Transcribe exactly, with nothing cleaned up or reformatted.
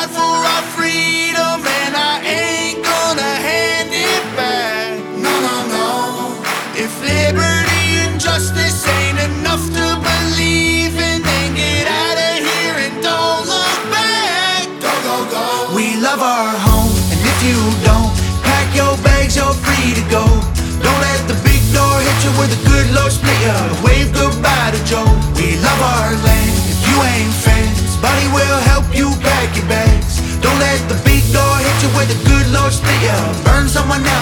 died for our freedom, and I ain't gonna hand it back. No, no, no. If liberty and justice ain't enough to believe in, then get out of here and don't look back. Go, go, go. We love our home, and if you don't, pack your bags, you're free to go. Don't let the big door hit you where the good Lord split you. Wave goodbye to Joe. We love our land. If you ain't fans, Buddy will help you pack your bags. Don't let the big door hit you where the good Lord split you. Burn someone out.